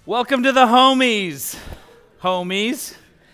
Welcome to the homies.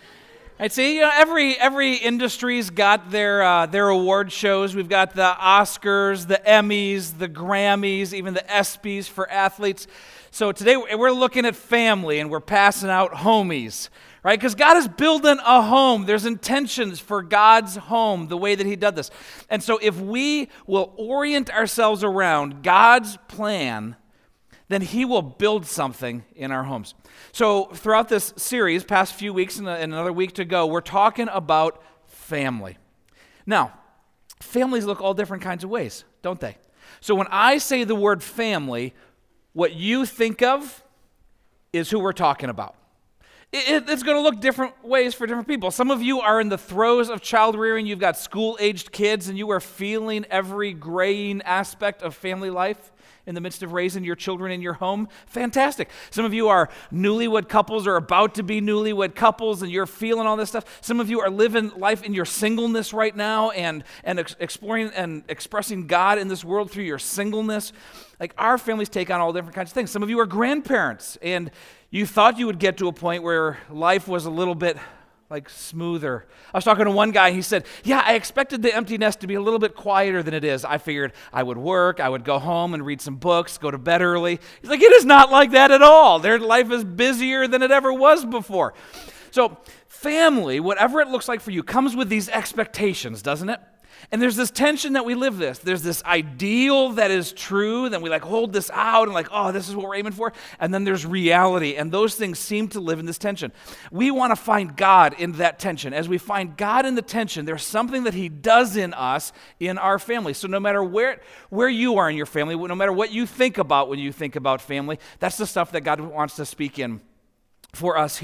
I see. Every industry's got their award shows. We've got the Oscars, the Emmys, the Grammys, even the ESPYs for athletes. So today we're looking at family and we're passing out homies, right? Because God is building a home. There's intentions for God's home, the way that He did this. And so if we will orient ourselves around God's plan, then He will build something in our homes. So throughout this series, past few weeks and another week to go, we're talking about family. Now, families look all different kinds of ways, don't they? So when I say the word family, what you think of is who we're talking about. It's going to look different ways for different people. Some of you are in the throes of child rearing. You've got school-aged kids, and you are feeling every graying aspect of family life in the midst of raising your children in your home. Fantastic. Some of you are newlywed couples or about to be newlywed couples, and you're feeling all this stuff. Some of you are living life in your singleness right now and exploring and expressing God in this world through your singleness. Like, our families take on all different kinds of things. Some of you are grandparents, and you thought you would get to a point where life was a little bit smoother. I was talking to one guy, he said, yeah, I expected the empty nest to be a little bit quieter than it is. I figured I would work, I would go home and read some books, go to bed early. He's like, it is not like that at all. Their life is busier than it ever was before. So family, whatever it looks like for you, comes with these expectations, doesn't it? And there's this tension that we live this. There's this ideal that is true, then we hold this out and oh, this is what we're aiming for. And then there's reality, and those things seem to live in this tension. We want to find God in that tension. As we find God in the tension, there's something that He does in us, in our family. So no matter where you are in your family, no matter what you think about when you think about family, that's the stuff that God wants to speak in for us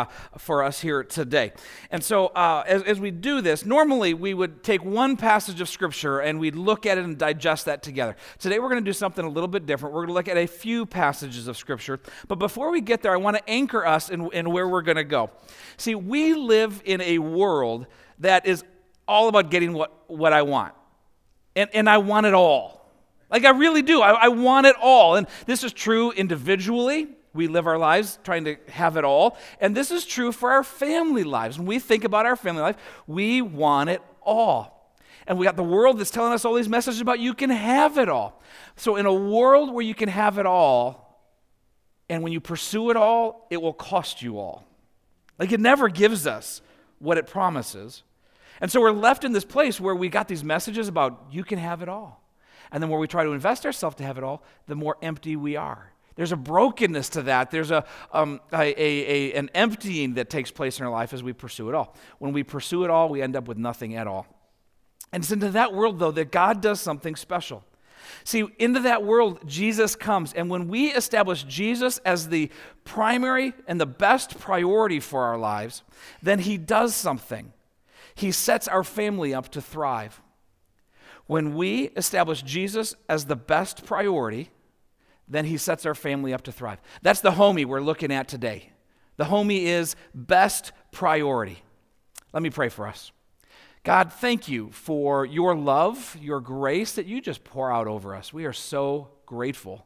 here today. And so as we do this, normally we would take one passage of Scripture and we'd look at it and digest that together. Today we're going to do something a little bit different. We're going to look at a few passages of Scripture. But before we get there, I want to anchor us in where we're going to go. See, we live in a world that is all about getting what I want. And I want it all. I really do. I want it all. And this is true individually. We live our lives trying to have it all. And this is true for our family lives. When we think about our family life, we want it all. And we got the world that's telling us all these messages about you can have it all. So in a world where you can have it all, and when you pursue it all, it will cost you all. It never gives us what it promises. And so we're left in this place where we got these messages about you can have it all. And then where we try to invest ourselves to have it all, the more empty we are. There's a brokenness to that. There's an emptying that takes place in our life as we pursue it all. When we pursue it all, we end up with nothing at all. And it's into that world, though, that God does something special. See, into that world, Jesus comes. And when we establish Jesus as the primary and the best priority for our lives, then He does something. He sets our family up to thrive. When we establish Jesus as the best priority, then He sets our family up to thrive. That's the homie we're looking at today. The homie is best priority. Let me pray for us. God, thank You for Your love, Your grace that You just pour out over us. We are so grateful.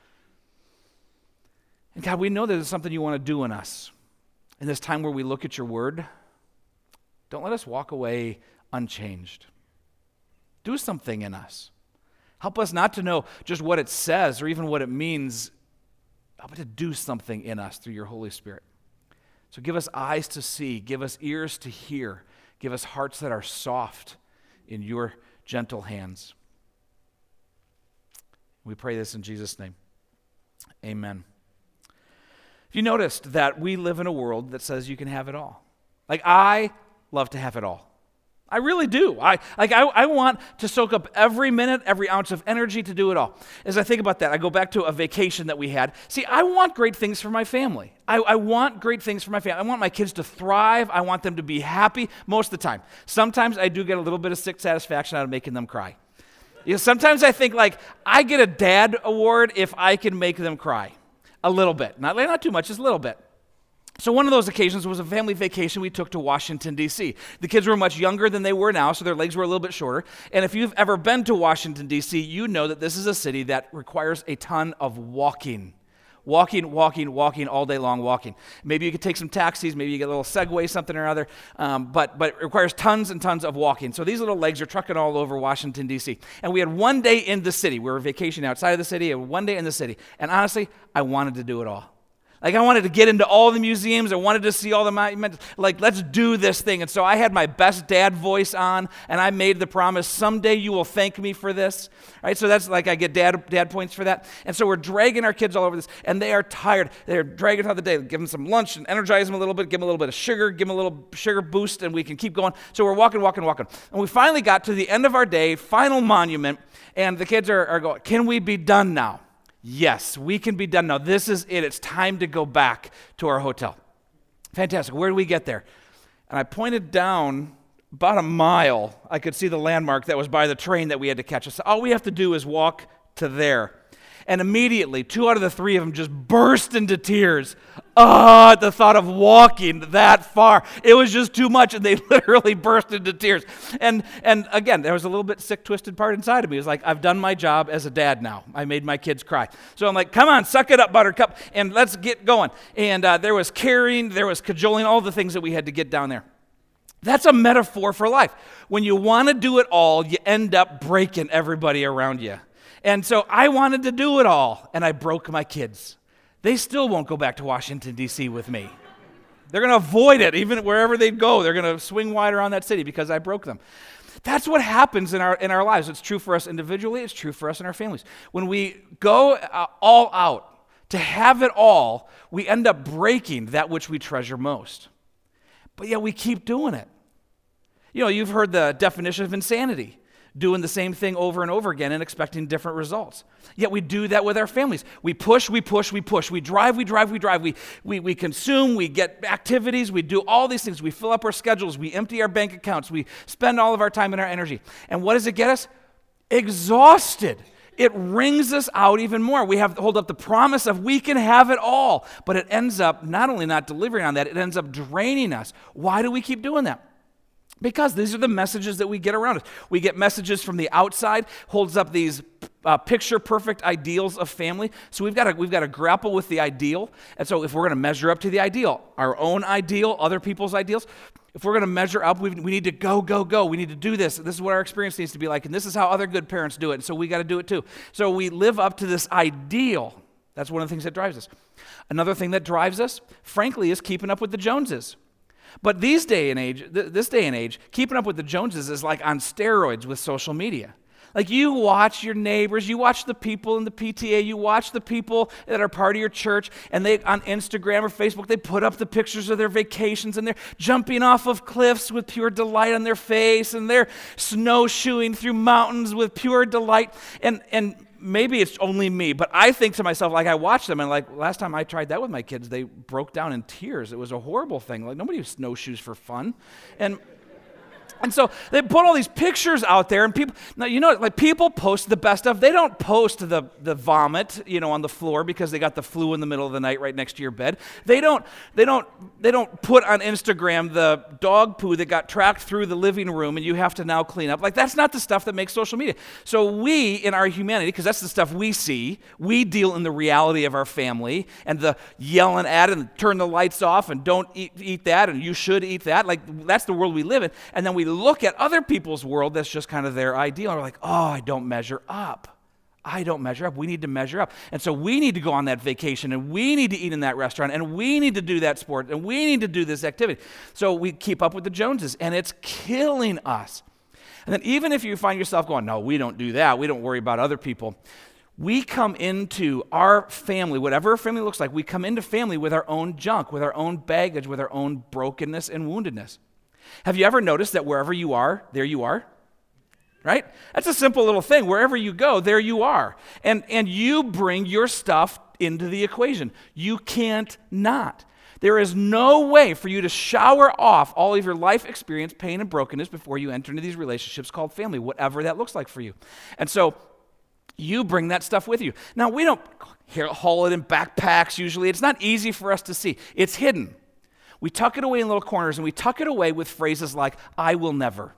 And God, we know there's something You want to do in us. In this time where we look at Your word, don't let us walk away unchanged. Do something in us. Help us not to know just what it says or even what it means, but to do something in us through Your Holy Spirit. So give us eyes to see, give us ears to hear, give us hearts that are soft in Your gentle hands. We pray this in Jesus' name. Amen. Have you noticed that we live in a world that says you can have it all? I love to have it all. I really do. I want to soak up every minute, every ounce of energy to do it all. As I think about that, I go back to a vacation that we had. See, I want great things for my family. I want great things for my family. I want my kids to thrive. I want them to be happy most of the time. Sometimes I do get a little bit of sick satisfaction out of making them cry. Sometimes I think I get a dad award if I can make them cry. A little bit. Not too much, just a little bit. So one of those occasions was a family vacation we took to Washington, D.C. The kids were much younger than they were now, so their legs were a little bit shorter. And if you've ever been to Washington, D.C., you know that this is a city that requires a ton of walking. Walking all day long, walking. Maybe you could take some taxis, maybe you get a little Segway, something or other, but it requires tons and tons of walking. So these little legs are trucking all over Washington, D.C. And we had one day in the city. We were vacationing outside of the city, and one day in the city. And honestly, I wanted to do it all. Like, I wanted to get into all the museums. I wanted to see all the monuments. Like, let's do this thing. And so I had my best dad voice on, and I made the promise, someday you will thank me for this. Right? So that's like I get dad points for that. And so we're dragging our kids all over this, and they are tired. They're dragging throughout the day. Give them some lunch and energize them a little bit, give them a little bit of sugar, give them a little sugar boost, and we can keep going. So we're walking. And we finally got to the end of our day, final monument, and the kids are going, can we be done now? Yes, we can be done now. This is it. It's time to go back to our hotel. Fantastic. Where do we get there? And I pointed down about a mile. I could see the landmark that was by the train that we had to catch. I said, all we have to do is walk to there. And immediately, 2 out of the 3 of them just burst into tears. At the thought of walking that far. It was just too much, and they literally burst into tears. And again, there was a little bit sick, twisted part inside of me. It was like, I've done my job as a dad now. I made my kids cry. So I'm like, come on, suck it up, Buttercup, and let's get going. And there was carrying, there was cajoling, all the things that we had to get down there. That's a metaphor for life. When you want to do it all, you end up breaking everybody around you. And so I wanted to do it all, and I broke my kids. They still won't go back to Washington, D.C. with me. They're going to avoid it, even wherever they go. They're going to swing wide around that city because I broke them. That's what happens in our lives. It's true for us individually. It's true for us in our families. When we go all out to have it all, we end up breaking that which we treasure most. But yet we keep doing it. You know, you've heard the definition of insanity. Doing the same thing over and over again and expecting different results. Yet we do that with our families. We push. We drive. We consume. We get activities. We do all these things. We fill up our schedules. We empty our bank accounts. We spend all of our time and our energy. And what does it get us? Exhausted. It wrings us out even more. We have to hold up the promise of we can have it all. But it ends up not only not delivering on that, it ends up draining us. Why do we keep doing that? Because these are the messages that we get around us. We get messages from the outside, holds up these picture-perfect ideals of family. So we've got to grapple with the ideal. And so if we're going to measure up to the ideal, our own ideal, other people's ideals, if we're going to measure up, we need to go. We need to do this. This is what our experience needs to be like, and this is how other good parents do it, and so we got to do it too. So we live up to this ideal. That's one of the things that drives us. Another thing that drives us, frankly, is keeping up with the Joneses. But this day and age, keeping up with the Joneses is like on steroids with social media. Like, you watch your neighbors, you watch the people in the PTA, you watch the people that are part of your church, and they on Instagram or Facebook, they put up the pictures of their vacations, and they're jumping off of cliffs with pure delight on their face, and they're snowshoeing through mountains with pure delight. And maybe it's only me, but I think to myself, like, I watch them, and like, last time I tried that with my kids, they broke down in tears. It was a horrible thing. Like, nobody snowshoes for fun. And so they put all these pictures out there, and people, now, you know, like, people post the best stuff. They don't post the vomit, you know, on the floor because they got the flu in the middle of the night right next to your bed. They don't put on Instagram the dog poo that got tracked through the living room and you have to now clean up. Like, that's not the stuff that makes social media. So we, in our humanity, because that's the stuff we see, we deal in the reality of our family and the yelling at it and turn the lights off and don't eat that and you should eat that. Like, that's the world we live in. And then we look at other people's world that's just kind of their ideal, and we're like, oh, I don't measure up. We need to measure up. And so we need to go on that vacation, and we need to eat in that restaurant, and we need to do that sport, and we need to do this activity. So we keep up with the Joneses, and it's killing us. And then even if you find yourself going, no, we don't do that, we don't worry about other people, we come into our family, whatever our family looks like, we come into family with our own junk, with our own baggage, with our own brokenness and woundedness. Have you ever noticed that wherever you are, there you are? Right? That's a simple little thing. Wherever you go, there you are. And you bring your stuff into the equation. You can't not. There is no way for you to shower off all of your life experience, pain, and brokenness before you enter into these relationships called family, whatever that looks like for you. And so you bring that stuff with you. Now, we don't haul it in backpacks usually. It's not easy for us to see. It's hidden. We tuck it away in little corners, and we tuck it away with phrases like, I will never,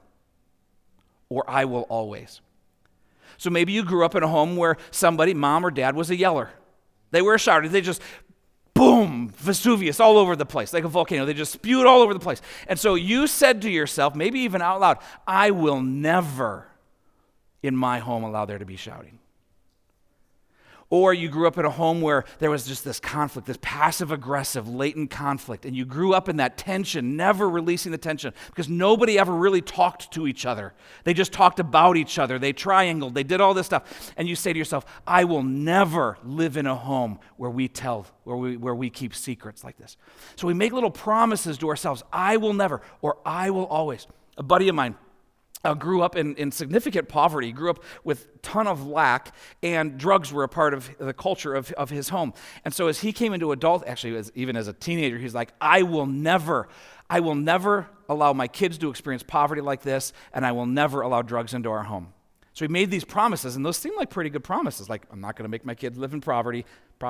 or I will always. So maybe you grew up in a home where somebody, mom or dad, was a yeller. They were shouting. They just, boom, Vesuvius all over the place, like a volcano. They just spewed all over the place. And so you said to yourself, maybe even out loud, I will never in my home allow there to be shouting. Or you grew up in a home where there was just this conflict, this passive-aggressive, latent conflict, and you grew up in that tension, never releasing the tension, because nobody ever really talked to each other. They just talked about each other. They triangled. They did all this stuff. And you say to yourself, I will never live in a home where we keep secrets like this. So we make little promises to ourselves, I will never, or I will always. A buddy of mine grew up in significant poverty, grew up with a ton of lack, and drugs were a part of the culture of his home. And so as he came into even as a teenager, he's like, I will never allow my kids to experience poverty like this, and I will never allow drugs into our home. So he made these promises, and those seem like pretty good promises, like, I'm not going to make my kids live in poverty.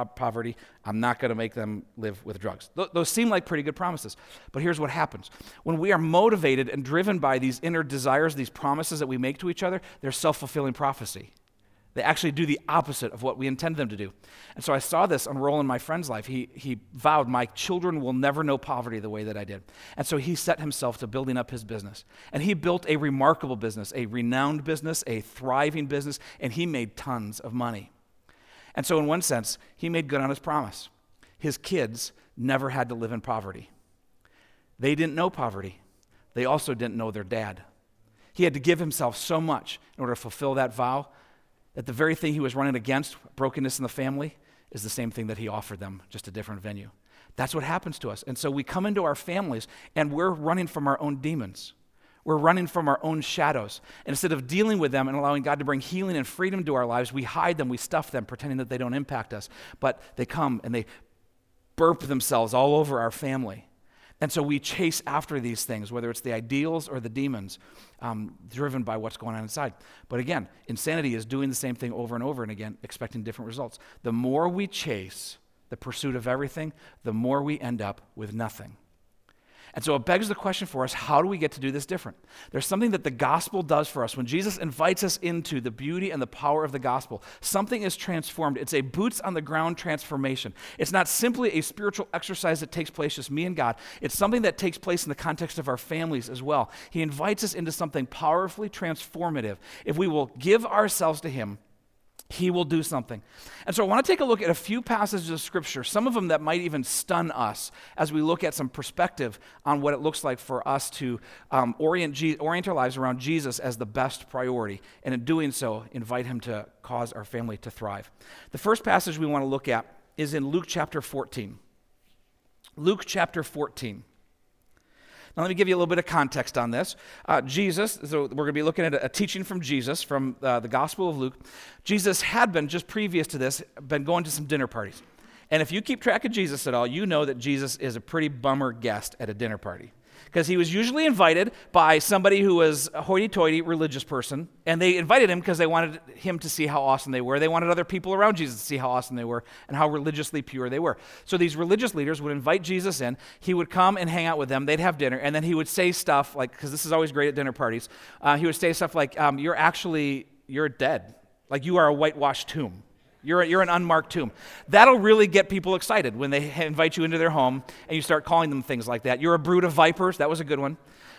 I'm not going to make them live with drugs. Those seem like pretty good promises. But here's what happens. When we are motivated and driven by these inner desires, these promises that we make to each other, they're self-fulfilling prophecy. They actually do the opposite of what we intend them to do. And so I saw this unroll in my friend's life. He vowed, my children will never know poverty the way that I did. And so he set himself to building up his business. And he built a remarkable business, a renowned business, a thriving business, and he made tons of money. And so in one sense, he made good on his promise. His kids never had to live in poverty. They didn't know poverty. They also didn't know their dad. He had to give himself so much in order to fulfill that vow that the very thing he was running against, brokenness in the family, is the same thing that he offered them, just a different venue. That's what happens to us. And so we come into our families and we're running from our own demons. We're running from our own shadows. And instead of dealing with them and allowing God to bring healing and freedom to our lives, we hide them, we stuff them, pretending that they don't impact us. But they come and they burp themselves all over our family. And so we chase after these things, whether it's the ideals or the demons, driven by what's going on inside. But again, insanity is doing the same thing over and over and again, expecting different results. The more we chase the pursuit of everything, the more we end up with nothing. And so it begs the question for us, how do we get to do this different? There's something that the gospel does for us. When Jesus invites us into the beauty and the power of the gospel, something is transformed. It's a boots-on-the-ground transformation. It's not simply a spiritual exercise that takes place just me and God. It's something that takes place in the context of our families as well. He invites us into something powerfully transformative. If we will give ourselves to him, he will do something. And so I want to take a look at a few passages of Scripture, some of them that might even stun us as we look at some perspective on what it looks like for us to orient our lives around Jesus as the best priority, and in doing so, invite him to cause our family to thrive. The first passage we want to look at is in Luke chapter 14. Luke chapter 14. Now, let me give you a little bit of context on this. Jesus, so we're going to be looking at a teaching from Jesus from the Gospel of Luke. Jesus had been, just previous to this, been going to some dinner parties. And if you keep track of Jesus at all, you know that Jesus is a pretty bummer guest at a dinner party. Because he was usually invited by somebody who was a hoity-toity religious person, and they invited him because they wanted him to see how awesome they were. They wanted other people around Jesus to see how awesome they were and how religiously pure they were. So these religious leaders would invite Jesus in. He would come and hang out with them. They'd have dinner, and then he would say stuff like, because this is always great at dinner parties, he would say stuff like, you're dead. Like you are a whitewashed tomb. You're an unmarked tomb. That'll really get people excited when they invite you into their home and you start calling them things like that. You're a brood of vipers. That was a good one.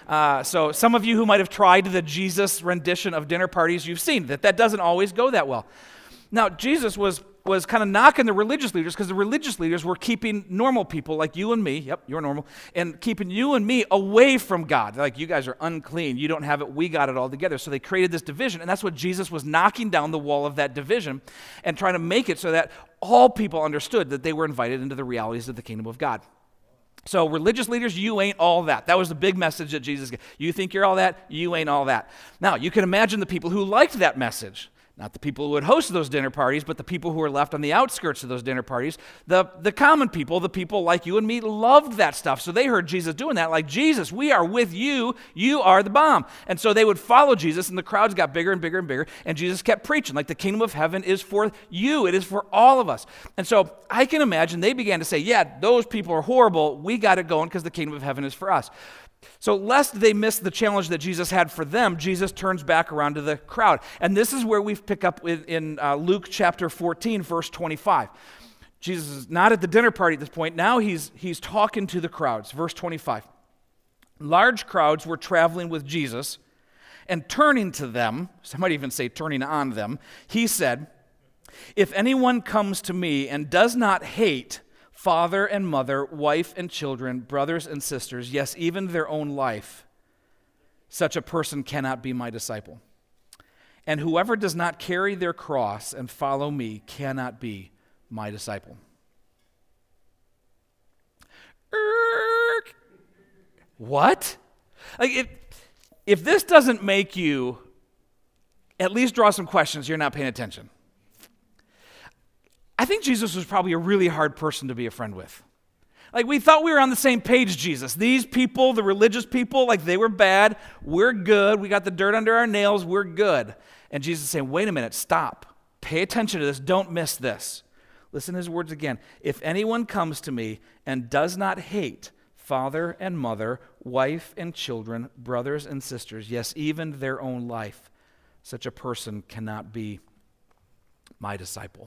So some of you who might have tried the Jesus rendition of dinner parties, you've seen that doesn't always go that well. Now, Jesus was kind of knocking the religious leaders because the religious leaders were keeping normal people like you and me, yep, you're normal, and keeping you and me away from God. They're like, you guys are unclean. You don't have it. We got it all together. So they created this division, and that's what Jesus was knocking down the wall of that division and trying to make it so that all people understood that they were invited into the realities of the kingdom of God. So religious leaders, you ain't all that. That was the big message that Jesus gave. You think you're all that? You ain't all that. Now, you can imagine the people who liked that message. Not the people who would host those dinner parties, but the people who were left on the outskirts of those dinner parties. The common people, the people like you and me, loved that stuff. So they heard Jesus doing that, like, Jesus, we are with you. You are the bomb. And so they would follow Jesus, and the crowds got bigger and bigger and bigger, and Jesus kept preaching, like, the kingdom of heaven is for you. It is for all of us. And so I can imagine they began to say, yeah, those people are horrible. We got it going because the kingdom of heaven is for us. So lest they miss the challenge that Jesus had for them, Jesus turns back around to the crowd. And this is where we pick up in Luke chapter 14, verse 25. Jesus is not at the dinner party at this point. Now he's talking to the crowds. Verse 25. Large crowds were traveling with Jesus, and turning to them, some might even say turning on them, he said, "If anyone comes to me and does not hate father and mother, wife and children, brothers and sisters, yes, even their own life, such a person cannot be my disciple. And whoever does not carry their cross and follow me cannot be my disciple." What? Like if this doesn't make you at least draw some questions, you're not paying attention. I think Jesus was probably a really hard person to be a friend with. Like, we thought we were on the same page, Jesus. These people, the religious people, like, they were bad. We're good. We got the dirt under our nails. We're good. And Jesus is saying, wait a minute, stop. Pay attention to this. Don't miss this. Listen to his words again. "If anyone comes to me and does not hate father and mother, wife and children, brothers and sisters, yes, even their own life, such a person cannot be my disciple."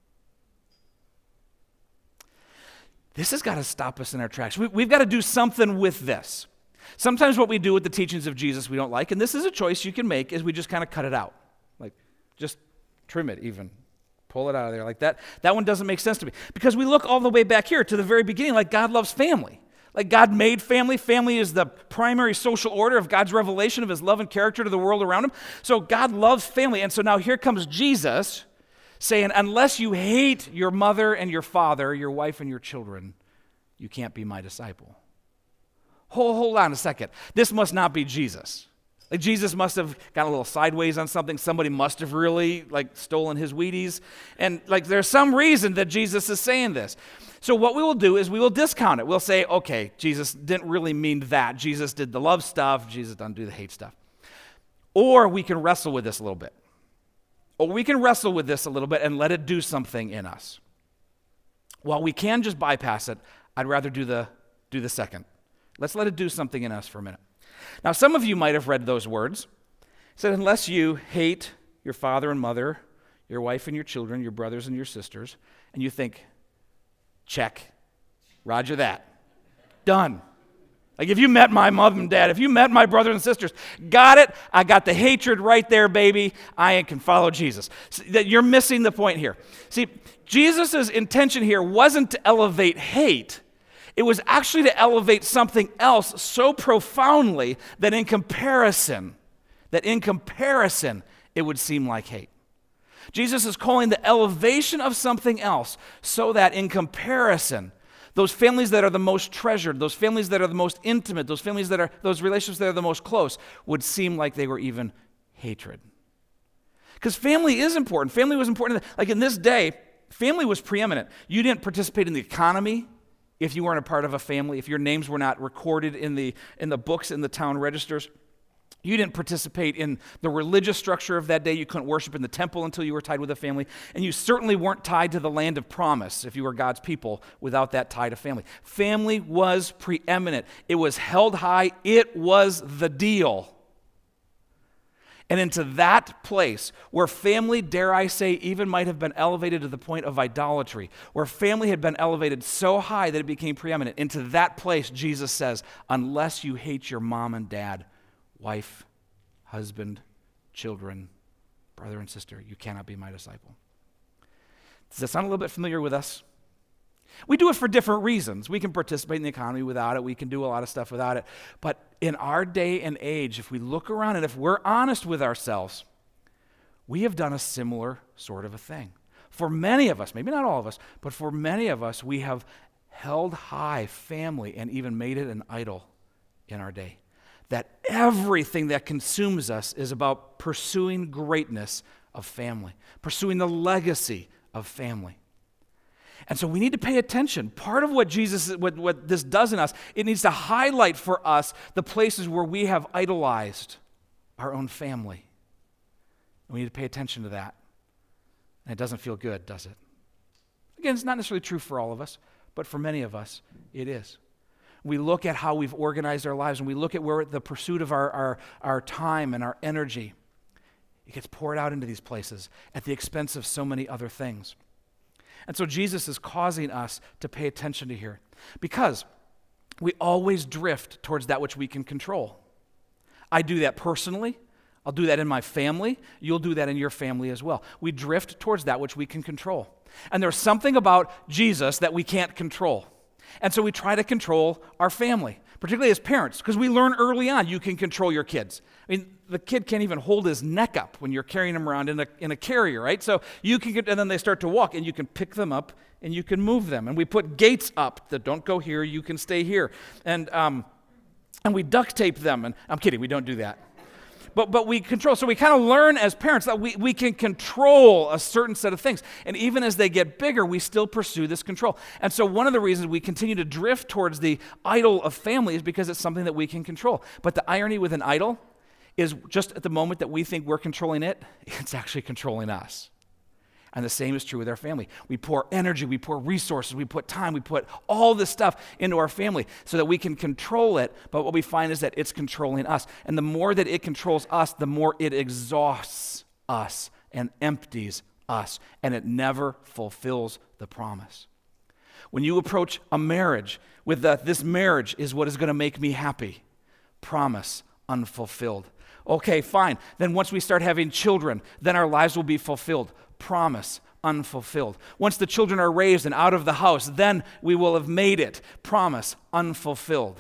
This has got to stop us in our tracks. We've got to do something with this. Sometimes what we do with the teachings of Jesus we don't like, and this is a choice you can make, is we just kind of cut it out. Like, just trim it even. Pull it out of there like that. That one doesn't make sense to me. Because we look all the way back here to the very beginning, like God loves family. Like God made family. Family is the primary social order of God's revelation of his love and character to the world around him. So God loves family. And so now here comes Jesus saying, unless you hate your mother and your father, your wife and your children, you can't be my disciple. Hold on a second. This must not be Jesus. Like Jesus must have got a little sideways on something. Somebody must have really stolen his Wheaties. And there's some reason that Jesus is saying this. So what we will do is we will discount it. We'll say, okay, Jesus didn't really mean that. Jesus did the love stuff. Jesus doesn't do the hate stuff. Or we can wrestle with this a little bit. And let it do something in us. While we can just bypass it, I'd rather do the second. Let's let it do something in us for a minute. Now, some of you might have read those words. It said, unless you hate your father and mother, your wife and your children, your brothers and your sisters, and you think, check, roger that, done. Like if you met my mom and dad, if you met my brothers and sisters, got it, I got the hatred right there, baby, I can follow Jesus. You're missing the point here. See, Jesus' intention here wasn't to elevate hate. It was actually to elevate something else so profoundly that in comparison, it would seem like hate. Jesus is calling the elevation of something else so that in comparison, those families that are the most treasured, those families that are the most intimate, those relationships that are the most close would seem like they were even hatred. Because family is important. Family was important. Like in this day, family was preeminent. You didn't participate in the economy if you weren't a part of a family, if your names were not recorded in the books in the town registers. You didn't participate in the religious structure of that day. You couldn't worship in the temple until you were tied with a family. And you certainly weren't tied to the land of promise if you were God's people without that tie to family. Family was preeminent. It was held high. It was the deal. And into that place where family, dare I say, even might have been elevated to the point of idolatry, where family had been elevated so high that it became preeminent, into that place, Jesus says, unless you hate your mom and dad, wife, husband, children, brother and sister, you cannot be my disciple. Does that sound a little bit familiar with us? We do it for different reasons. We can participate in the economy without it. We can do a lot of stuff without it. But in our day and age, if we look around and if we're honest with ourselves, we have done a similar sort of a thing. For many of us, maybe not all of us, but for many of us, we have held high family and even made it an idol in our day. That everything that consumes us is about pursuing greatness of family, pursuing the legacy of family. And so we need to pay attention. Part of what this does in us, it needs to highlight for us the places where we have idolized our own family. And we need to pay attention to that. And it doesn't feel good, does it? Again, it's not necessarily true for all of us, but for many of us, it is. We look at how we've organized our lives, and we look at where the pursuit of our time and our energy, it gets poured out into these places at the expense of so many other things. And so Jesus is causing us to pay attention to here, because we always drift towards that which we can control. I do that personally. I'll do that in my family. You'll do that in your family as well. We drift towards that which we can control. And there's something about Jesus that we can't control. And so we try to control our family, particularly as parents, because we learn early on you can control your kids. I mean, the kid can't even hold his neck up when you're carrying him around in a carrier, right? So you can get, and then they start to walk, and you can pick them up and you can move them. And we put gates up that don't go here, you can stay here. And we duct tape them. And I'm kidding, we don't do that. But we control. So we kind of learn as parents that we can control a certain set of things. And even as they get bigger, we still pursue this control. And so one of the reasons we continue to drift towards the idol of family is because it's something that we can control. But the irony with an idol is just at the moment that we think we're controlling it, it's actually controlling us. And the same is true with our family. We pour energy, we pour resources, we put time, we put all this stuff into our family so that we can control it, but what we find is that it's controlling us. And the more that it controls us, the more it exhausts us and empties us, and it never fulfills the promise. When you approach a marriage with this marriage is what is going to make me happy, promise unfulfilled. Okay, fine. Then once we start having children, then our lives will be fulfilled. Promise unfulfilled. Once the children are raised and out of the house, then we will have made it. Promise unfulfilled.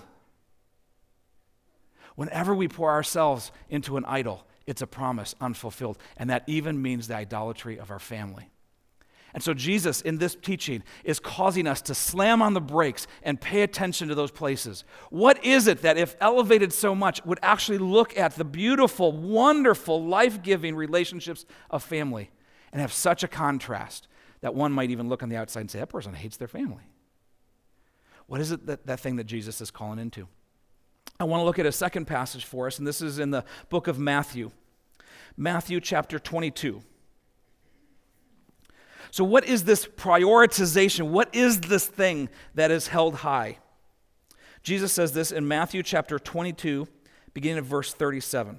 Whenever we pour ourselves into an idol, it's a promise unfulfilled. And that even means the idolatry of our family. And so Jesus, in this teaching, is causing us to slam on the brakes and pay attention to those places. What is it that, if elevated so much, would actually look at the beautiful, wonderful, life-giving relationships of family and have such a contrast that one might even look on the outside and say, that person hates their family? What is it that thing that Jesus is calling into? I want to look at a second passage for us, and this is in the book of Matthew. Matthew chapter 22. So what is this prioritization? What is this thing that is held high? Jesus says this in Matthew chapter 22, beginning at verse 37.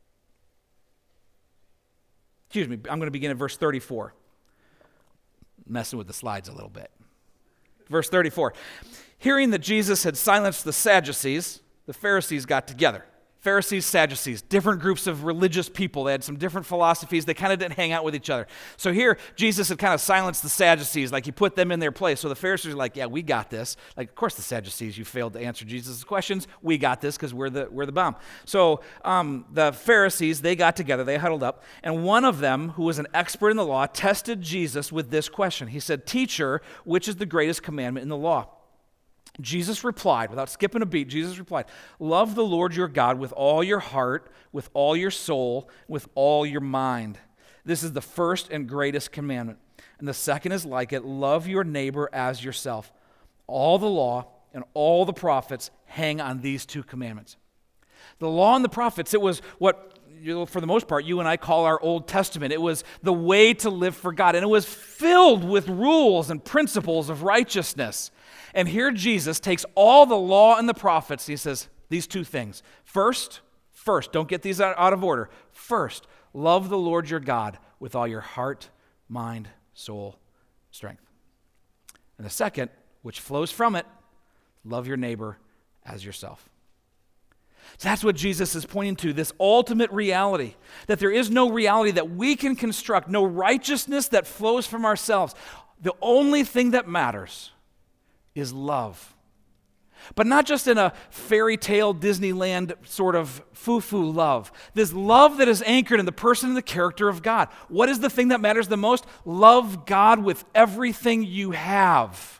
Excuse me, I'm going to begin at verse 34. Messing with the slides a little bit. Verse 34. Hearing that Jesus had silenced the Sadducees, the Pharisees got together. Pharisees, Sadducees, different groups of religious people. They had some different philosophies. They kind of didn't hang out with each other. So here, Jesus had kind of silenced the Sadducees, like he put them in their place. So the Pharisees are like, yeah, we got this. Like, of course the Sadducees, you failed to answer Jesus' questions. We got this because we're the bomb. So the Pharisees, they got together, they huddled up, and one of them, who was an expert in the law, tested Jesus with this question. He said, "Teacher, which is the greatest commandment in the law?" Jesus replied, without skipping a beat, Jesus replied, "Love the Lord your God with all your heart, with all your soul, with all your mind. This is the first and greatest commandment. And the second is like it, love your neighbor as yourself. All the law and all the prophets hang on these two commandments." The law and the prophets, it was what, for the most part, you and I call our Old Testament. It was the way to live for God, and it was filled with rules and principles of righteousness. And here Jesus takes all the law and the prophets, and he says these two things. First, don't get these out of order. First, love the Lord your God with all your heart, mind, soul, strength. And the second, which flows from it, love your neighbor as yourself. So that's what Jesus is pointing to, this ultimate reality, that there is no reality that we can construct, no righteousness that flows from ourselves. The only thing that matters is love. But not just in a fairy tale Disneyland sort of foo-foo love. This love that is anchored in the person and the character of God. What is the thing that matters the most? Love God with everything you have.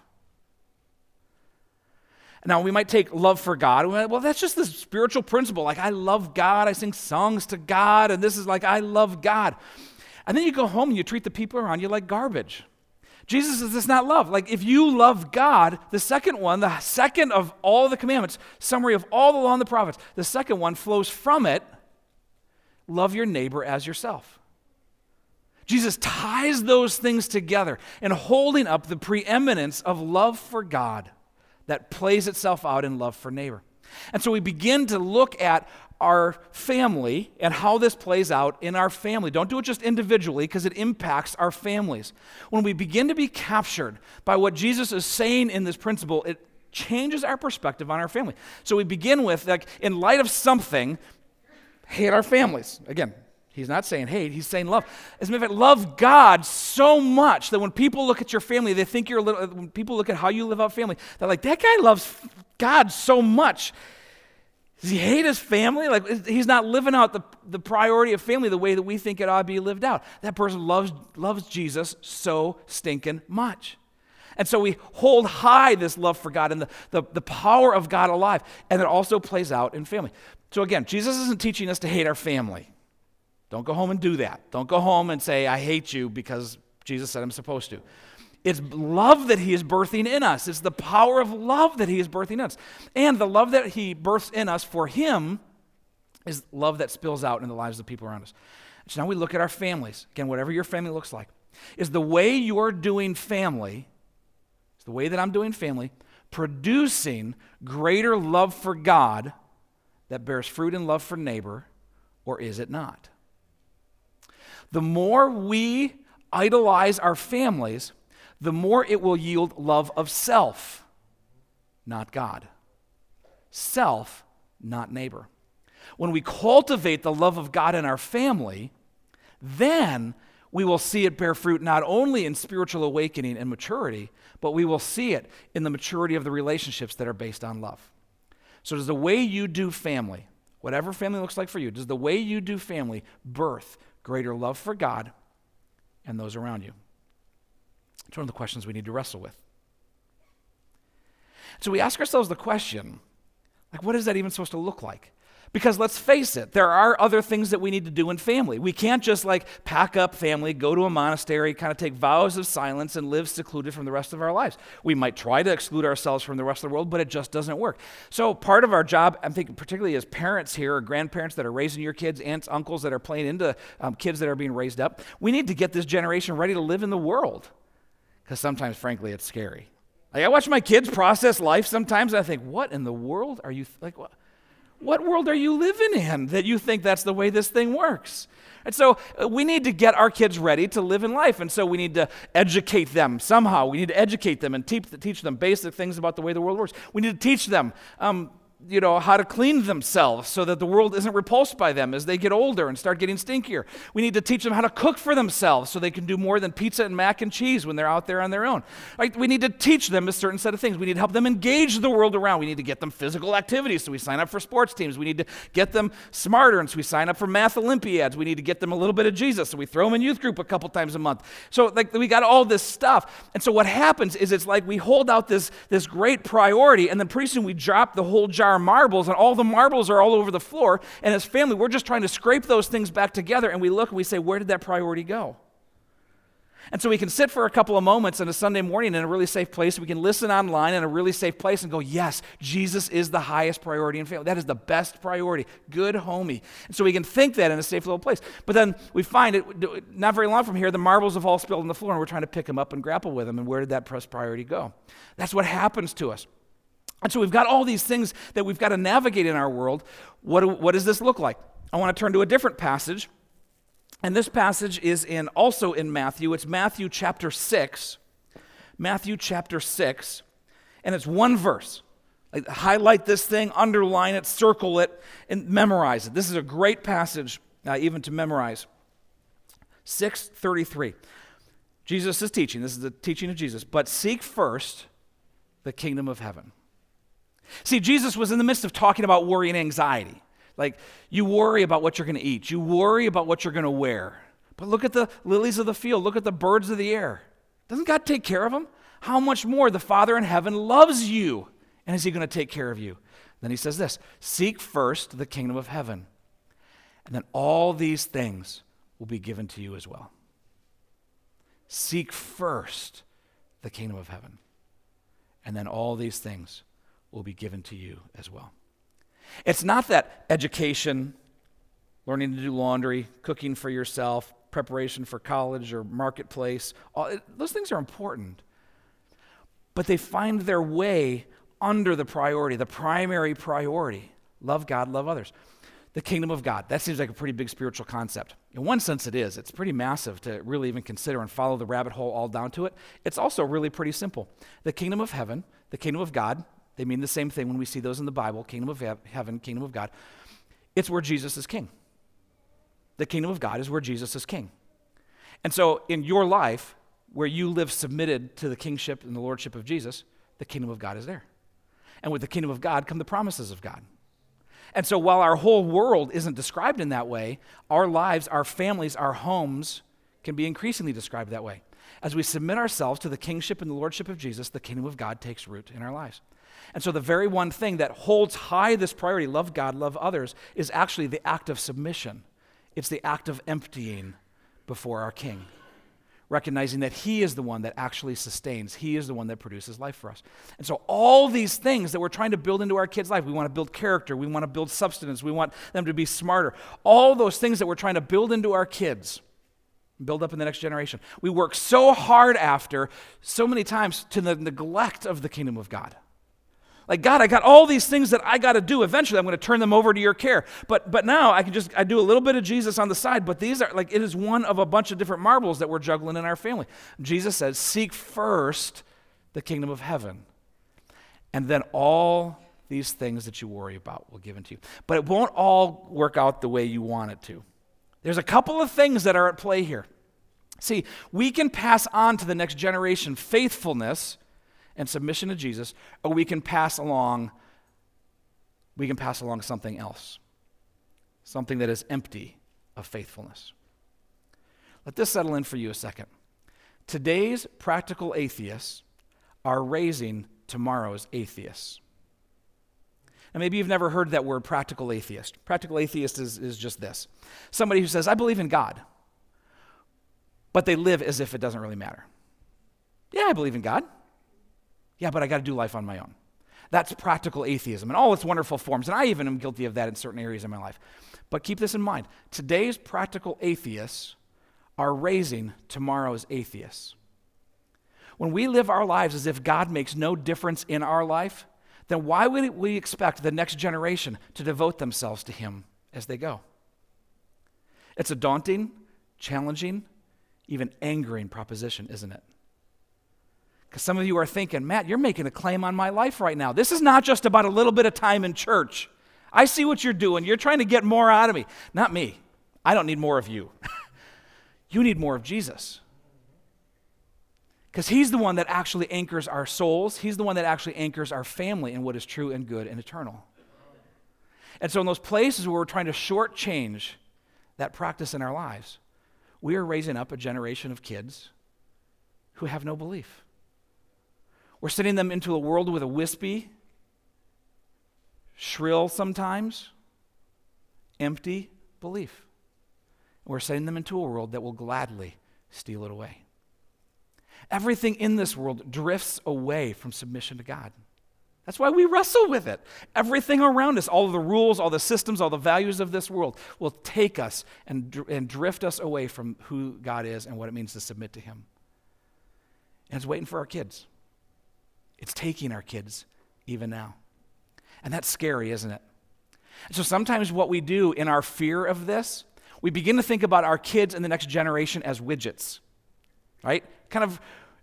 Now, we might take love for God. Well, that's just this spiritual principle. Like, I love God. I sing songs to God. And this is like, I love God. And then you go home and you treat the people around you like garbage. Jesus says it's not love. Like, if you love God, the second one, the second of all the commandments, summary of all the law and the prophets, the second one flows from it, love your neighbor as yourself. Jesus ties those things together and holding up the preeminence of love for God that plays itself out in love for neighbor. And so we begin to look at our family and how this plays out in our family. Don't do it just individually because it impacts our families. When we begin to be captured by what Jesus is saying in this principle, it changes our perspective on our family. So we begin with, like, in light of something, hate our families. Again, he's not saying hate, he's saying love. As a matter of fact, love God so much that when people look at your family, they think you're a little, when people look at how you live out family, they're like, that guy loves God so much. Does he hate his family? Like, he's not living out the priority of family the way that we think it ought to be lived out. That person loves Jesus so stinking much. And so we hold high this love for God and the power of God alive. And it also plays out in family. So again, Jesus isn't teaching us to hate our family. Don't go home and do that. Don't go home and say, I hate you because Jesus said I'm supposed to. It's love that he is birthing in us. It's the power of love that he is birthing in us. And the love that he births in us for him is love that spills out in the lives of the people around us. So now we look at our families. Again, whatever your family looks like. Is the way you're doing family, is the way that I'm doing family, producing greater love for God that bears fruit in love for neighbor, or is it not? The more we idolize our families, the more it will yield love of self, not God. Self, not neighbor. When we cultivate the love of God in our family, then we will see it bear fruit not only in spiritual awakening and maturity, but we will see it in the maturity of the relationships that are based on love. So does the way you do family, whatever family looks like for you, does the way you do family birth greater love for God and those around you? It's one of the questions we need to wrestle with. So we ask ourselves the question, like, what is that even supposed to look like? Because let's face it, there are other things that we need to do in family. We can't just pack up family, go to a monastery, kind of take vows of silence and live secluded from the rest of our lives. We might try to exclude ourselves from the rest of the world, but it just doesn't work. So part of our job, I'm thinking particularly as parents here or grandparents that are raising your kids, aunts, uncles that are playing into kids that are being raised up, we need to get this generation ready to live in the world. Because sometimes, frankly, it's scary. I watch my kids process life sometimes, and I think, what in the world are you, what world are you living in that you think that's the way this thing works? And so we need to get our kids ready to live in life, and so we need to educate them somehow. We need to educate them and teach them basic things about the way the world works. We need to teach them how to clean themselves so that the world isn't repulsed by them as they get older and start getting stinkier. We need to teach them how to cook for themselves so they can do more than pizza and mac and cheese when they're out there on their own. Right? We need to teach them a certain set of things. We need to help them engage the world around. We need to get them physical activities, so we sign up for sports teams. We need to get them smarter, and so we sign up for math Olympiads. We need to get them a little bit of Jesus, so we throw them in youth group a couple times a month. So we got all this stuff. And so what happens is it's like we hold out this great priority, and then pretty soon we drop the whole jar marbles, and all the marbles are all over the floor, and as family we're just trying to scrape those things back together, and we look and we say, where did that priority go? And so we can sit for a couple of moments on a Sunday morning in a really safe place. We can listen online in a really safe place and go, yes, Jesus is the highest priority in family. That is the best priority. Good homie. And so we can think that in a safe little place. But then we find it, not very long from here, the marbles have all spilled on the floor, and we're trying to pick them up and grapple with them, and where did that priority go? That's what happens to us. And so we've got all these things that we've got to navigate in our world. What does this look like? I want to turn to a different passage. And this passage is also in Matthew. It's Matthew chapter 6. Matthew chapter 6. And it's one verse. Highlight this thing, underline it, circle it, and memorize it. This is a great passage even to memorize. 6:33. Jesus is teaching. This is the teaching of Jesus. But seek first the kingdom of heaven. See, Jesus was in the midst of talking about worry and anxiety. Like, you worry about what you're going to eat. You worry about what you're going to wear. But look at the lilies of the field. Look at the birds of the air. Doesn't God take care of them? How much more the Father in heaven loves you, and is he going to take care of you? Then he says this, seek first the kingdom of heaven, and then all these things will be given to you as well. Seek first the kingdom of heaven, and then all these things will be given to you as well. It's not that education, learning to do laundry, cooking for yourself, preparation for college or marketplace, those things are important. But they find their way under the priority, the primary priority. Love God, love others. The kingdom of God. That seems like a pretty big spiritual concept. In one sense it is. It's pretty massive to really even consider and follow the rabbit hole all down to it. It's also really pretty simple. The kingdom of heaven, the kingdom of God, they mean the same thing when we see those in the Bible, kingdom of heaven, kingdom of God. It's where Jesus is king. The kingdom of God is where Jesus is king. And so in your life, where you live submitted to the kingship and the lordship of Jesus, the kingdom of God is there. And with the kingdom of God come the promises of God. And so while our whole world isn't described in that way, our lives, our families, our homes can be increasingly described that way. As we submit ourselves to the kingship and the lordship of Jesus, the kingdom of God takes root in our lives. And so the very one thing that holds high this priority, love God, love others, is actually the act of submission. It's the act of emptying before our King, recognizing that He is the one that actually sustains. He is the one that produces life for us. And so all these things that we're trying to build into our kids' life, we want to build character, we want to build substance, we want them to be smarter. All those things that we're trying to build into our kids, build up in the next generation, we work so hard after, so many times, to the neglect of the kingdom of God. Like, God, I got all these things that I got to do. Eventually, I'm going to turn them over to your care. But now I do a little bit of Jesus on the side, but these are, like, it is one of a bunch of different marbles that we're juggling in our family. Jesus says, seek first the kingdom of heaven, and then all these things that you worry about will be given to you. But it won't all work out the way you want it to. There's a couple of things that are at play here. See, we can pass on to the next generation faithfulness and submission to Jesus, or we can pass along something else, something that is empty of faithfulness. Let this settle in for you a second. Today's practical atheists are raising tomorrow's atheists. Now, maybe you've never heard that word, practical atheist. Practical atheist is just this. Somebody who says, I believe in God, but they live as if it doesn't really matter. Yeah, I believe in God. Yeah, but I got to do life on my own. That's practical atheism in all its wonderful forms, and I even am guilty of that in certain areas of my life. But keep this in mind. Today's practical atheists are raising tomorrow's atheists. When we live our lives as if God makes no difference in our life, then why would we expect the next generation to devote themselves to Him as they go? It's a daunting, challenging, even angering proposition, isn't it? Because some of you are thinking, Matt, you're making a claim on my life right now. This is not just about a little bit of time in church. I see what you're doing. You're trying to get more out of me. Not me. I don't need more of you. You need more of Jesus. Because He's the one that actually anchors our souls. He's the one that actually anchors our family in what is true and good and eternal. And so in those places where we're trying to shortchange that practice in our lives, we are raising up a generation of kids who have no belief. We're sending them into a world with a wispy, shrill sometimes, empty belief. We're sending them into a world that will gladly steal it away. Everything in this world drifts away from submission to God. That's why we wrestle with it. Everything around us, all of the rules, all the systems, all the values of this world will take us and drift us away from who God is and what it means to submit to Him. And it's waiting for our kids. It's taking our kids even now. And that's scary, isn't it? And so sometimes what we do in our fear of this, we begin to think about our kids and the next generation as widgets, right? Kind of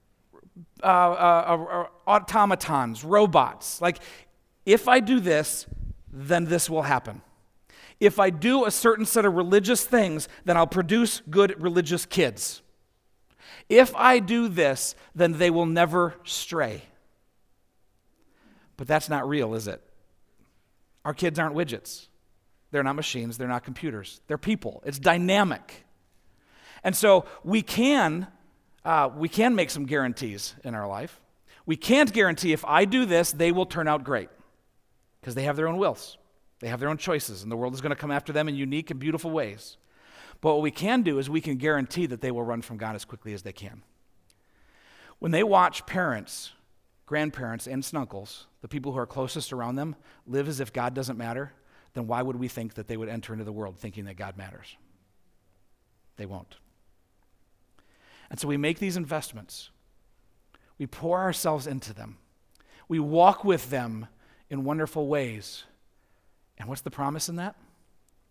automatons, robots. Like, if I do this, then this will happen. If I do a certain set of religious things, then I'll produce good religious kids. If I do this, then they will never stray. But that's not real, is it? Our kids aren't widgets. They're not machines. They're not computers. They're people. It's dynamic. And so we can make some guarantees in our life. We can't guarantee if I do this, they will turn out great, because they have their own wills. They have their own choices, and the world is going to come after them in unique and beautiful ways. But what we can do is we can guarantee that they will run from God as quickly as they can. When they watch parents, grandparents, and snunkles, the people who are closest around them, live as if God doesn't matter, then why would we think that they would enter into the world thinking that God matters? They won't. And so we make these investments. We pour ourselves into them. We walk with them in wonderful ways. And what's the promise in that?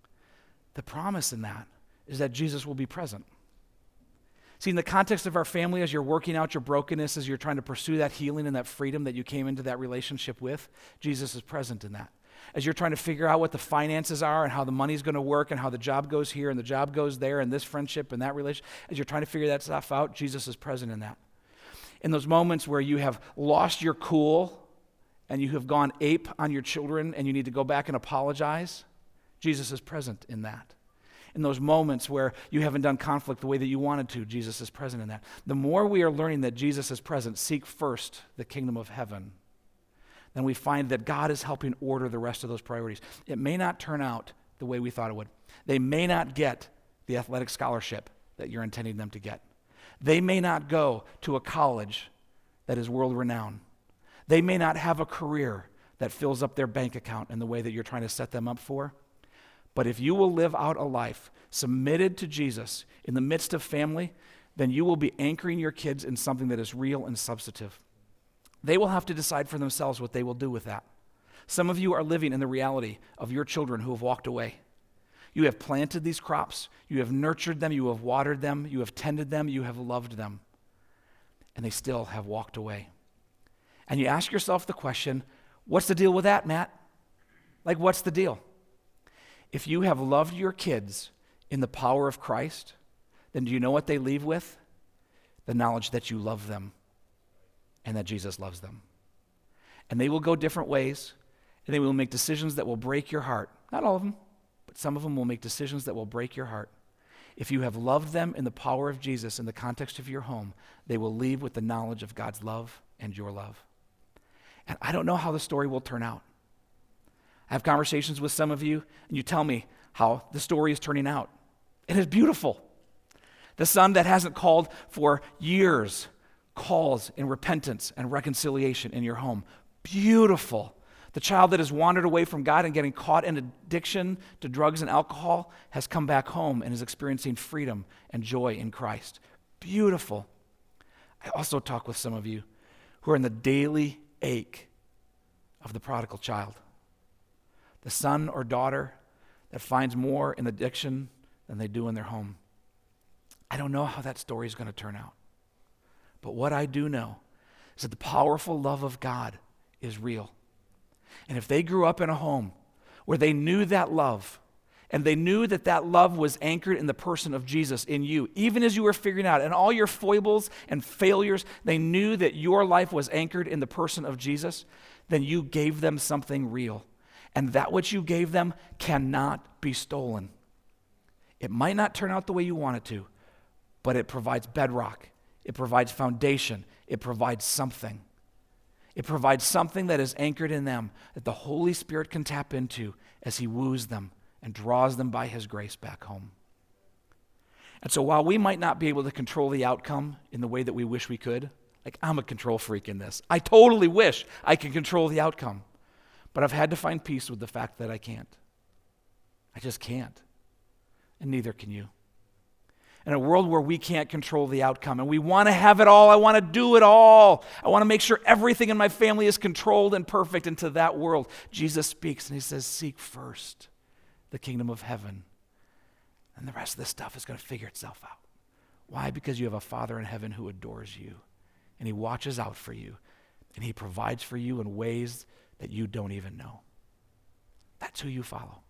The promise in that is that Jesus will be present. See, in the context of our family, as you're working out your brokenness, as you're trying to pursue that healing and that freedom that you came into that relationship with, Jesus is present in that. As you're trying to figure out what the finances are and how the money's going to work and how the job goes here and the job goes there and this friendship and that relationship, as you're trying to figure that stuff out, Jesus is present in that. In those moments where you have lost your cool and you have gone ape on your children and you need to go back and apologize, Jesus is present in that. In those moments where you haven't done conflict the way that you wanted to, Jesus is present in that. The more we are learning that Jesus is present, seek first the kingdom of heaven, then we find that God is helping order the rest of those priorities. It may not turn out the way we thought it would. They may not get the athletic scholarship that you're intending them to get. They may not go to a college that is world-renowned. They may not have a career that fills up their bank account in the way that you're trying to set them up for. But if you will live out a life submitted to Jesus in the midst of family, then you will be anchoring your kids in something that is real and substantive. They will have to decide for themselves what they will do with that. Some of you are living in the reality of your children who have walked away. You have planted these crops. You have nurtured them. You have watered them. You have tended them. You have loved them. And they still have walked away. And you ask yourself the question, what's the deal with that, Matt? Like, what's the deal? If you have loved your kids in the power of Christ, then do you know what they leave with? The knowledge that you love them and that Jesus loves them. And they will go different ways, and they will make decisions that will break your heart. Not all of them, but some of them will make decisions that will break your heart. If you have loved them in the power of Jesus in the context of your home, they will leave with the knowledge of God's love and your love. And I don't know how the story will turn out. I have conversations with some of you, and you tell me how the story is turning out. It is beautiful. The son that hasn't called for years calls in repentance and reconciliation in your home. Beautiful. The child that has wandered away from God and getting caught in addiction to drugs and alcohol has come back home and is experiencing freedom and joy in Christ. Beautiful. I also talk with some of you who are in the daily ache of the prodigal child. The son or daughter that finds more in addiction than they do in their home. I don't know how that story is going to turn out. But what I do know is that the powerful love of God is real. And if they grew up in a home where they knew that love, and they knew that that love was anchored in the person of Jesus, in you, even as you were figuring out, and all your foibles and failures, they knew that your life was anchored in the person of Jesus, then you gave them something real. And that which you gave them cannot be stolen. It might not turn out the way you want it to, but it provides bedrock. It provides foundation. It provides something. It provides something that is anchored in them that the Holy Spirit can tap into as He woos them and draws them by His grace back home. And so while we might not be able to control the outcome in the way that we wish we could, like I'm a control freak in this. I totally wish I could control the outcome. But I've had to find peace with the fact that I can't. I just can't. And neither can you. In a world where we can't control the outcome and we want to have it all, I want to do it all. I want to make sure everything in my family is controlled and perfect. Into that world, Jesus speaks and He says, seek first the kingdom of heaven. And the rest of this stuff is going to figure itself out. Why? Because you have a Father in heaven who adores you. And He watches out for you. And He provides for you in ways that you don't even know. That's who you follow.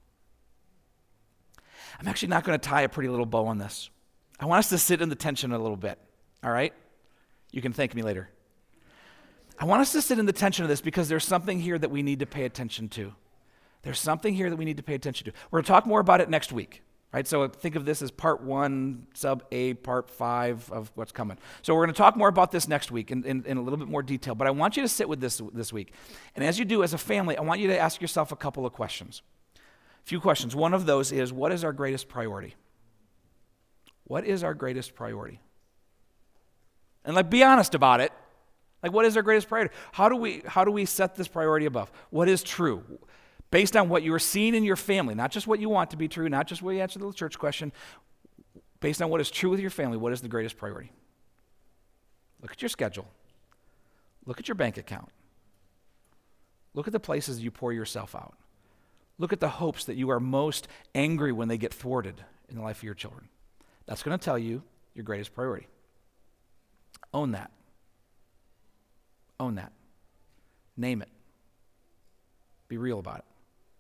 I'm actually not going to tie a pretty little bow on this. I want us to sit in the tension a little bit, all right? You can thank me later. I want us to sit in the tension of this because there's something here that we need to pay attention to. There's something here that we need to pay attention to. We're going to talk more about it next week, right? So think of this as part 1, sub A, part 5 of what's coming. So we're going to talk more about this next week in a little bit more detail, but I want you to sit with this week. And as you do as a family, I want you to ask yourself a couple of questions. A few questions. One of those is, what is our greatest priority? What is our greatest priority? And be honest about it. What is our greatest priority? How do we set this priority above? What is true? Based on what you are seeing in your family, not just what you want to be true, not just what you answer the church question, based on what is true with your family, what is the greatest priority? Look at your schedule. Look at your bank account. Look at the places you pour yourself out. Look at the hopes that you are most angry when they get thwarted in the life of your children. That's going to tell you your greatest priority. Own that. Own that. Name it. Be real about it.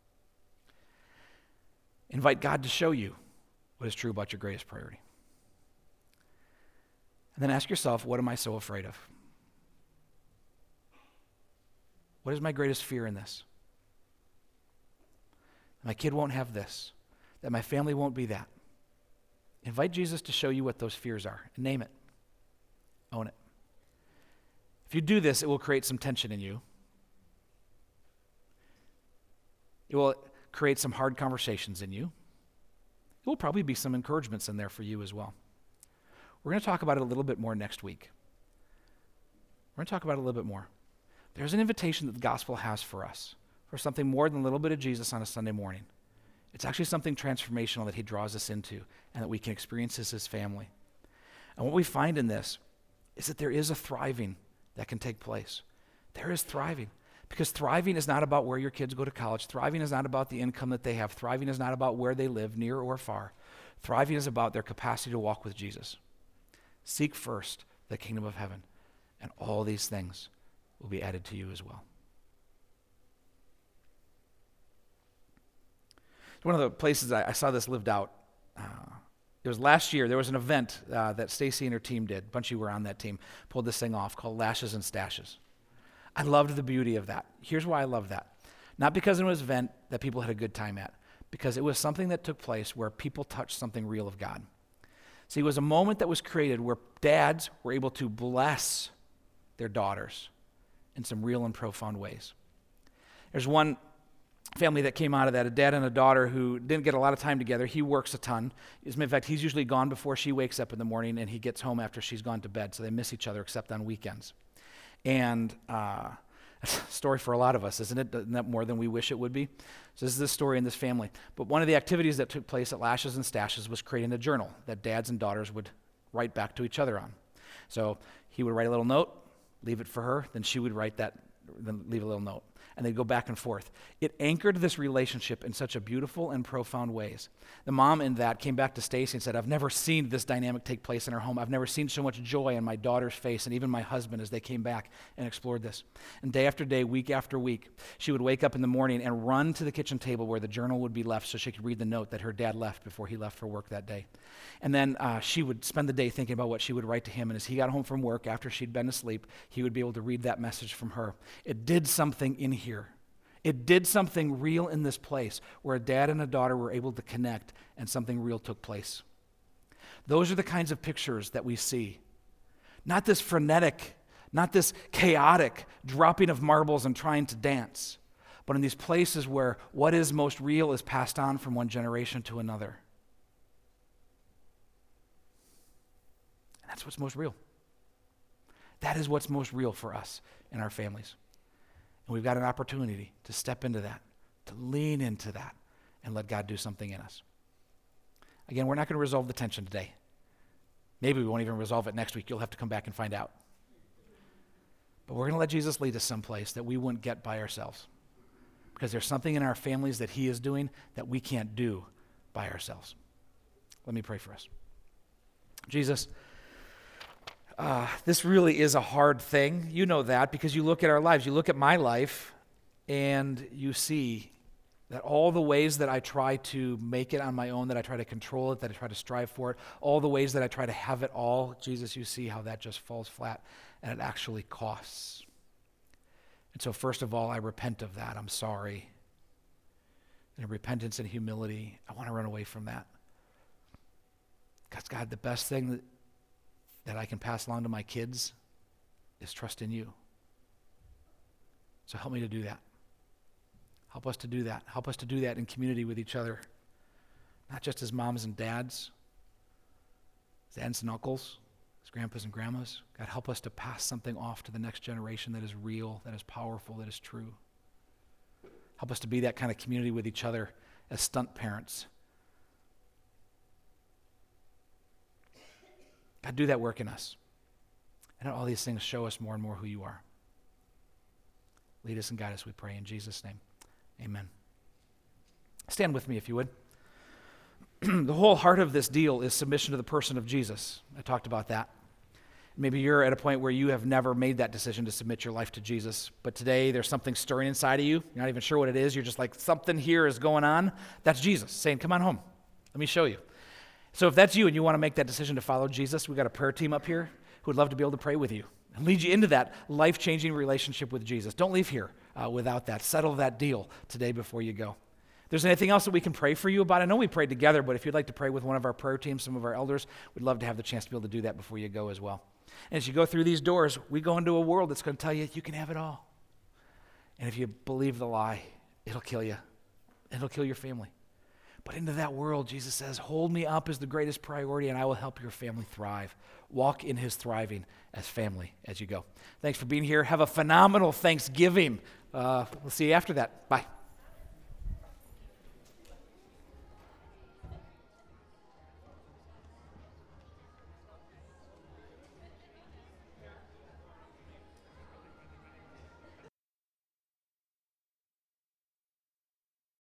Invite God to show you what is true about your greatest priority. And then ask yourself, what am I so afraid of? What is my greatest fear in this? My kid won't have this, that my family won't be that. Invite Jesus to show you what those fears are and name it. Own it. If you do this, it will create some tension in you. It will create some hard conversations in you. It will probably be some encouragements in there for you as well. We're going to talk about it a little bit more next week. We're going to talk about it a little bit more. There's an invitation that the gospel has for us, for something more than a little bit of Jesus on a Sunday morning. It's actually something transformational that he draws us into and that we can experience as his family. And what we find in this is that there is a thriving that can take place. There is thriving. Because thriving is not about where your kids go to college. Thriving is not about the income that they have. Thriving is not about where they live, near or far. Thriving is about their capacity to walk with Jesus. Seek first the kingdom of heaven, and all these things will be added to you as well. One of the places I saw this lived out, it was last year. There was an event that Stacy and her team did. A bunch of you were on that team, pulled this thing off called Lashes and Stashes. I loved the beauty of that. Here's why I love that. Not because it was an event that people had a good time at, because it was something that took place where people touched something real of God. See, it was a moment that was created where dads were able to bless their daughters in some real and profound ways. There's one family that came out of that, a dad and a daughter who didn't get a lot of time together. He works a ton. In fact, he's usually gone before she wakes up in the morning, and he gets home after she's gone to bed, so they miss each other except on weekends. And that's a story for a lot of us, isn't it? Isn't that more than we wish it would be? So this is the story in this family. But one of the activities that took place at Lashes and Stashes was creating a journal that dads and daughters would write back to each other on. So he would write a little note, leave it for her, then she would write that, then leave a little note. And they'd go back and forth. It anchored this relationship in such a beautiful and profound ways. The mom in that came back to Stacy and said, I've never seen this dynamic take place in our home. I've never seen so much joy in my daughter's face and even my husband as they came back and explored this. And day after day, week after week, she would wake up in the morning and run to the kitchen table where the journal would be left so she could read the note that her dad left before he left for work that day. And then she would spend the day thinking about what she would write to him. And as he got home from work after she'd been asleep, he would be able to read that message from her. It did something in here. It did something real in this place where a dad and a daughter were able to connect and something real took place. Those are the kinds of pictures that we see. Not this frenetic, not this chaotic dropping of marbles and trying to dance, but in these places where what is most real is passed on from one generation to another. And that's what's most real. That is what's most real for us in our families. And we've got an opportunity to step into that, to lean into that, and let God do something in us. Again, we're not going to resolve the tension today. Maybe we won't even resolve it next week. You'll have to come back and find out. But we're going to let Jesus lead us someplace that we wouldn't get by ourselves. Because there's something in our families that he is doing that we can't do by ourselves. Let me pray for us. Jesus, this really is a hard thing. You know that because you look at our lives. You look at my life and you see that all the ways that I try to make it on my own, that I try to control it, that I try to strive for it, all the ways that I try to have it all, Jesus, you see how that just falls flat and it actually costs. And so first of all, I repent of that. I'm sorry. And in repentance and humility, I want to run away from that. Because God, the best thing that I can pass along to my kids is trust in you. So help me to do that. Help us to do that. Help us to do that in community with each other. Not just as moms and dads, as aunts and uncles, as grandpas and grandmas. God, help us to pass something off to the next generation that is real, that is powerful, that is true. Help us to be that kind of community with each other as stunt parents. God, do that work in us. And all these things show us more and more who you are. Lead us and guide us, we pray, in Jesus' name. Amen. Stand with me if you would. The whole heart of this deal is submission to the person of Jesus. I talked about that. Maybe you're at a point where you have never made that decision to submit your life to Jesus, but today there's something stirring inside of you. You're not even sure what it is. You're just like, something here is going on. That's Jesus saying, come on home. Let me show you. So if that's you and you want to make that decision to follow Jesus, we've got a prayer team up here who would love to be able to pray with you and lead you into that life-changing relationship with Jesus. Don't leave here without that. Settle that deal today before you go. If there's anything else that we can pray for you about, I know we prayed together, but if you'd like to pray with one of our prayer teams, some of our elders, we'd love to have the chance to be able to do that before you go as well. And as you go through these doors, we go into a world that's going to tell you, you can have it all. And if you believe the lie, it'll kill you. It'll kill your family. But into that world, Jesus says, hold me up as the greatest priority, and I will help your family thrive. Walk in his thriving as family as you go. Thanks for being here. Have a phenomenal Thanksgiving. We'll see you after that. Bye.